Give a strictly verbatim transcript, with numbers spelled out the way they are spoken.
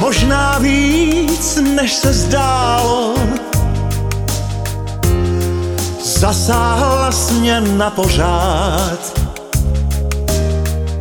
možná víc, než se zdálo. Zasáhla jsi mě na pořád,